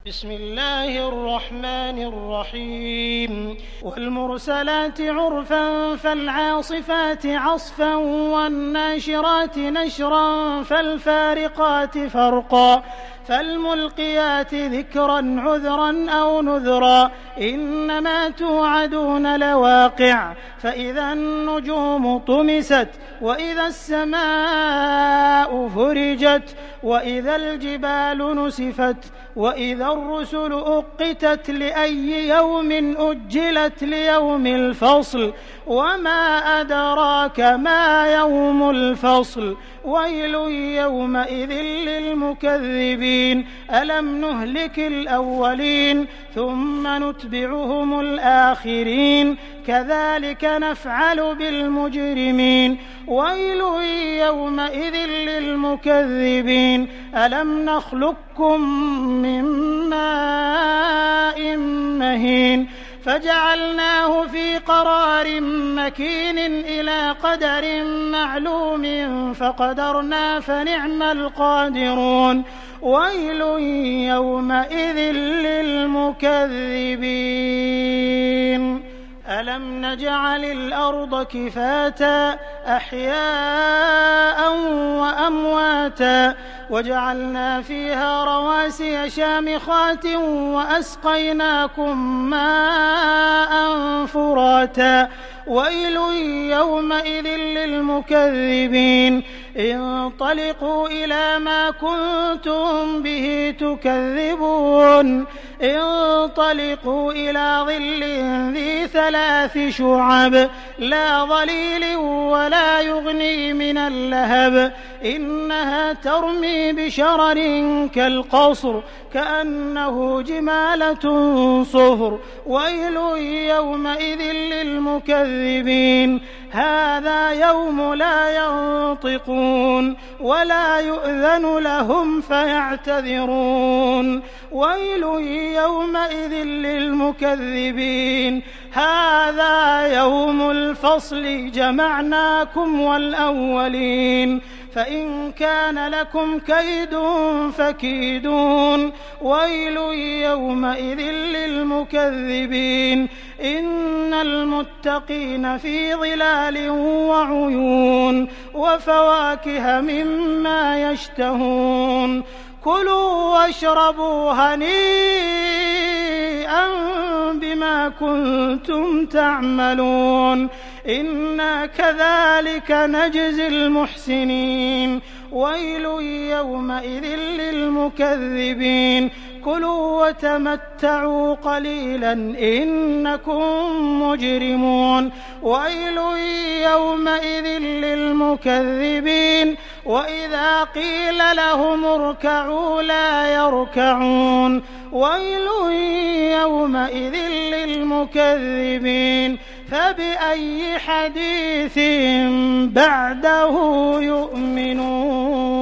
بسم الله الرحمن الرحيم والمرسلات عرفا فالعاصفات عصفا والناشرات نشرا فالفارقات فرقا فالملقيات ذكرا عذرا أو نذرا إنما توعدون لواقع فإذا النجوم طمست وإذا السماء فرجت وإذا الجبال نسفت وإذا الرسل أقتت لأي يوم أجلت ليوم الفصل وما أدراك ما يوم الفصل ويل يومئذ للمكذبين ألم نهلك الأولين ثم نتبعهم الآخرين كذلك نفعل بالمجرمين ويل يومئذ للمكذبين ألم نخلقكم من ماء مهين فجعلناه في قرار مكين إلى قدر معلوم فقدرنا فنعم القادرون ويل يومئذ للمكذبين ألم نجعل الأرض كفاتا أحياء وأمواتا وجعلنا فيها رواسي شامخات وأسقيناكم ماء فراتا ويل يومئذ للمكذبين انطلقوا إلى ما كنتم به تكذبون انطلقوا إلى ظل ذي 3 شعب لا ظليل ولا يغني من اللهب إنها ترمي بشرر كالقصر كأنه جمالة صفر ويل يومئذ للمكذبين هذا يوم لا ينطقون ولا يؤذن لهم فيعتذرون ويل يومئذ للمكذبين هذا يوم الفصل جمعناكم والأولين فإن كان لكم كيد فكيدون ويل يومئذ للمكذبين إن المتقين في ظلال وعيون وفواكه مما يشتهون كلوا واشربوا هنيئا بما كنتم تعملون إنا كذلك نجزي المحسنين ويل يومئذ للمكذبين كلوا وتمتعوا قليلا إنكم مجرمون ويل يومئذ للمكذبين وإذا قيل لهم اركعوا لا يركعون ويل يومئذ للمكذبين فبأي حديث بعده يؤمنون